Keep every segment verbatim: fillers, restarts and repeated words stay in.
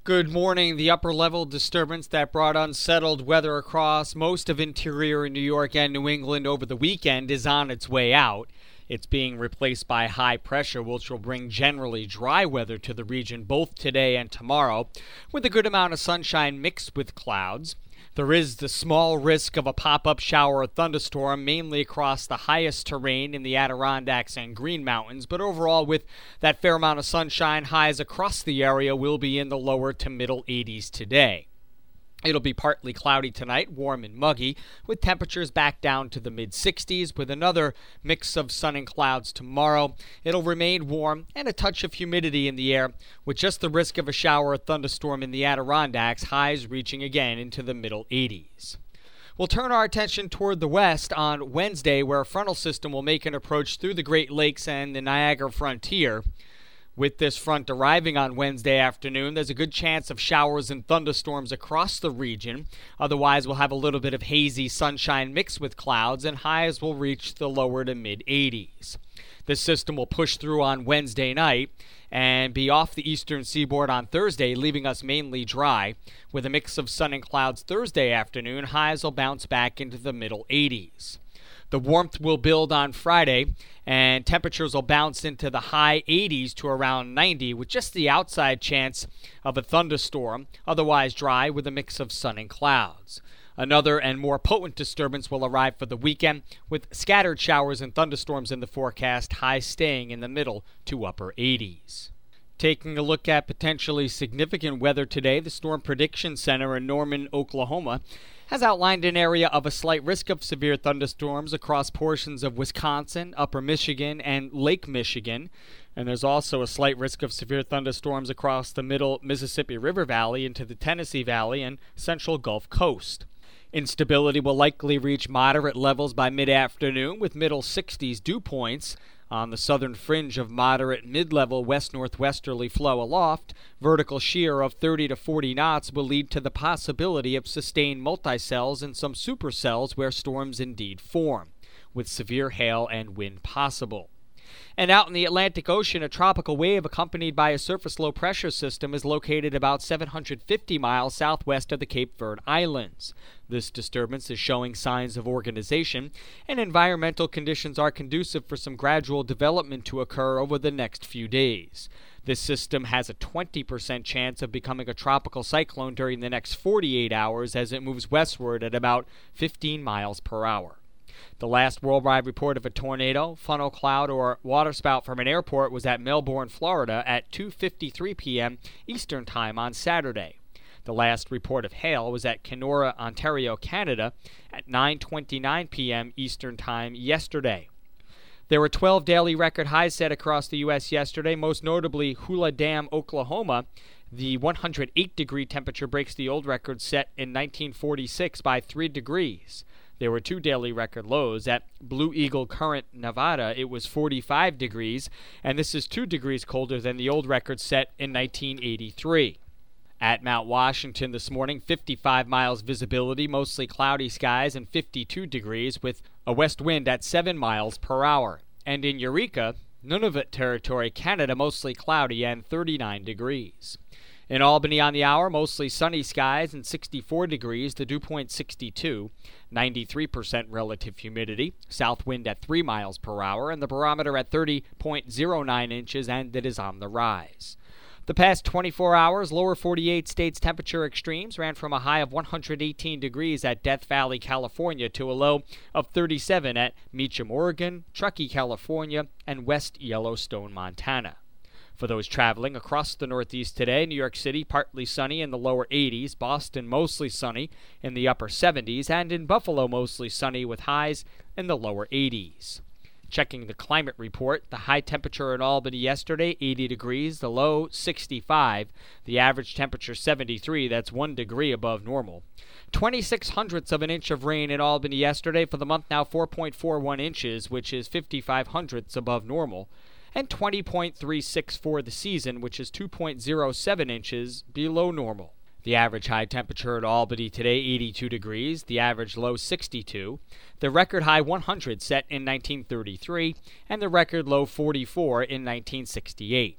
Good morning. The upper-level disturbance that brought unsettled weather across most of interior New York and New England over the weekend is on its way out. It's being replaced by high pressure, which will bring generally dry weather to the region both today and tomorrow, with a good amount of sunshine mixed with clouds. There is the small risk of a pop-up shower or thunderstorm, mainly across the highest terrain in the Adirondacks and Green Mountains, but overall, with that fair amount of sunshine, highs across the area will be in the lower to middle eighties today. It'll be partly cloudy tonight, warm and muggy, with temperatures back down to the mid-sixties, with another mix of sun and clouds tomorrow. It'll remain warm and a touch of humidity in the air, with just the risk of a shower or thunderstorm in the Adirondacks, highs reaching again into the middle eighties. We'll turn our attention toward the west on Wednesday, where a frontal system will make an approach through the Great Lakes and the Niagara frontier. With this front arriving on Wednesday afternoon, there's a good chance of showers and thunderstorms across the region. Otherwise, we'll have a little bit of hazy sunshine mixed with clouds, and highs will reach the lower to mid-eighties. This system will push through on Wednesday night and be off the eastern seaboard on Thursday, leaving us mainly dry. With a mix of sun and clouds Thursday afternoon, highs will bounce back into the middle eighties. The warmth will build on Friday, and temperatures will bounce into the high eighties to around ninety, with just the outside chance of a thunderstorm, otherwise dry with a mix of sun and clouds. Another and more potent disturbance will arrive for the weekend, with scattered showers and thunderstorms in the forecast, highs staying in the middle to upper eighties. Taking a look at potentially significant weather today, the Storm Prediction Center in Norman, Oklahoma, has outlined an area of a slight risk of severe thunderstorms across portions of Wisconsin, Upper Michigan, and Lake Michigan. And there's also a slight risk of severe thunderstorms across the middle Mississippi River Valley into the Tennessee Valley and central Gulf Coast. Instability will likely reach moderate levels by mid-afternoon, with middle sixties dew points. On the southern fringe of moderate mid-level west-northwesterly flow aloft, vertical shear of thirty to forty knots will lead to the possibility of sustained multicells and some supercells where storms indeed form, with severe hail and wind possible. And out in the Atlantic Ocean, a tropical wave accompanied by a surface low-pressure system is located about seven hundred fifty miles southwest of the Cape Verde Islands. This disturbance is showing signs of organization, and environmental conditions are conducive for some gradual development to occur over the next few days. This system has a twenty percent chance of becoming a tropical cyclone during the next forty-eight hours as it moves westward at about fifteen miles per hour. The last worldwide report of a tornado, funnel cloud, or waterspout from an airport was at Melbourne, Florida at two fifty-three p.m. Eastern Time on Saturday. The last report of hail was at Kenora, Ontario, Canada at nine twenty-nine p.m. Eastern Time yesterday. There were twelve daily record highs set across the U S yesterday, most notably Hula Dam, Oklahoma. The one hundred eight degree temperature breaks the old record set in nineteen forty-six by three degrees. There were two daily record lows. At Blue Eagle Current, Nevada, it was forty-five degrees, and this is two degrees colder than the old record set in nineteen eighty-three. At Mount Washington this morning, fifty-five miles visibility, mostly cloudy skies, and fifty-two degrees with a west wind at seven miles per hour. And in Eureka, Nunavut Territory, Canada, mostly cloudy and thirty-nine degrees. In Albany on the hour, mostly sunny skies and sixty-four degrees, the dew point sixty-two, ninety-three percent relative humidity, south wind at three miles per hour, and the barometer at thirty point zero nine inches, and it is on the rise. The past twenty-four hours, lower forty-eight states temperature extremes ran from a high of one hundred eighteen degrees at Death Valley, California, to a low of thirty-seven at Meacham, Oregon, Truckee, California, and West Yellowstone, Montana. For those traveling across the Northeast today, New York City partly sunny in the lower eighties, Boston mostly sunny in the upper seventies, and in Buffalo mostly sunny with highs in the lower eighties. Checking the climate report, the high temperature in Albany yesterday, eighty degrees, the low sixty-five, the average temperature seventy-three, that's one degree above normal. twenty-six hundredths of an inch of rain in Albany yesterday. For the month now, four point four one inches, which is fifty-five hundredths above normal. And twenty point three six for the season, which is two point zero seven inches below normal. The average high temperature at Albany today, eighty-two degrees. The average low, sixty-two. The record high, one hundred, set in nineteen thirty-three. And the record low, forty-four, in nineteen sixty-eight.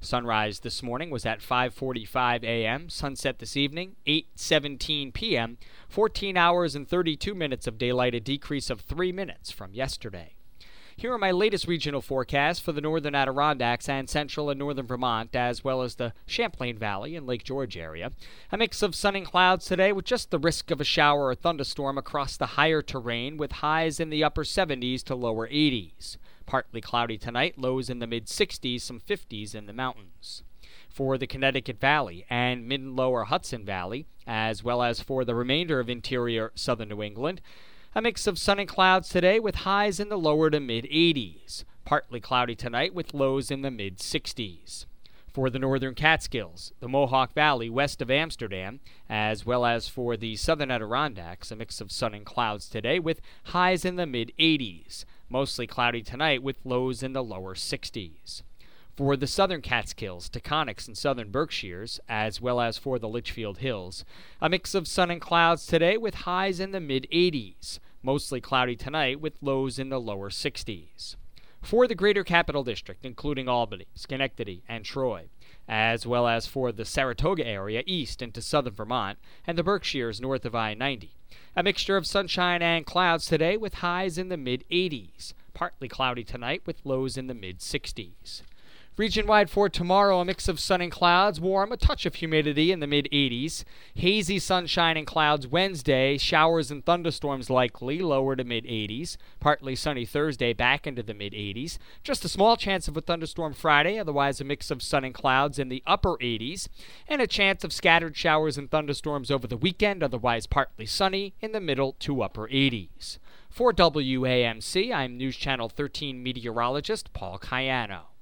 Sunrise this morning was at five forty-five a.m., sunset this evening, eight seventeen p.m., fourteen hours and thirty-two minutes of daylight, a decrease of three minutes from yesterday. Here are my latest regional forecasts for the northern Adirondacks and central and northern Vermont, as well as the Champlain Valley and Lake George area. A mix of sun and clouds today with just the risk of a shower or thunderstorm across the higher terrain with highs in the upper seventies to lower eighties. Partly cloudy tonight, lows in the mid-sixties, some fifties in the mountains. For the Connecticut Valley and mid and lower Hudson Valley, as well as for the remainder of interior southern New England, a mix of sun and clouds today with highs in the lower to mid-eighties. Partly cloudy tonight with lows in the mid-sixties. For the northern Catskills, the Mohawk Valley west of Amsterdam, as well as for the southern Adirondacks, a mix of sun and clouds today with highs in the mid-eighties. Mostly cloudy tonight with lows in the lower sixties. For the southern Catskills, Taconics, and southern Berkshires, as well as for the Litchfield Hills, a mix of sun and clouds today with highs in the mid-eighties. Mostly cloudy tonight with lows in the lower sixties. For the greater Capital District, including Albany, Schenectady, and Troy, as well as for the Saratoga area east into southern Vermont, and the Berkshires north of I ninety. A mixture of sunshine and clouds today with highs in the mid-eighties. Partly cloudy tonight with lows in the mid-sixties. Region-wide for tomorrow, a mix of sun and clouds, warm, a touch of humidity in the mid-eighties. Hazy sunshine and clouds Wednesday, showers and thunderstorms likely, lower to mid-eighties. Partly sunny Thursday, back into the mid-eighties. Just a small chance of a thunderstorm Friday, otherwise a mix of sun and clouds in the upper eighties. And a chance of scattered showers and thunderstorms over the weekend, otherwise partly sunny in the middle to upper eighties. For W A M C, I'm News Channel thirteen meteorologist Paul Cayano.